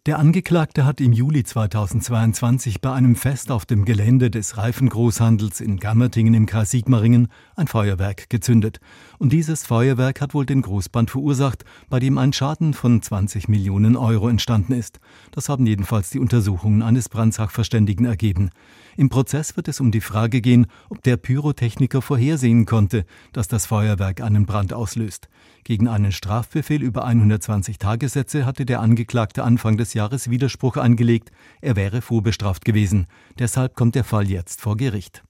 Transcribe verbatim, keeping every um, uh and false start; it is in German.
Der Angeklagte hat im Juli zweitausendzweiundzwanzig bei einem Fest auf dem Gelände des Reifengroßhandels in Gammertingen im Kreis Sigmaringen ein Feuerwerk gezündet. Und dieses Feuerwerk hat wohl den Großbrand verursacht, bei dem ein Schaden von zwanzig Millionen Euro entstanden ist. Das haben jedenfalls die Untersuchungen eines Brandsachverständigen ergeben. Im Prozess wird es um die Frage gehen, ob der Pyrotechniker vorhersehen konnte, dass das Feuerwerk einen Brand auslöst. Gegen einen Strafbefehl über hundertzwanzig Tagessätze hatte der Angeklagte Anfang des Jahres Widerspruch eingelegt. Er wäre vorbestraft gewesen. Deshalb kommt der Fall jetzt vor Gericht.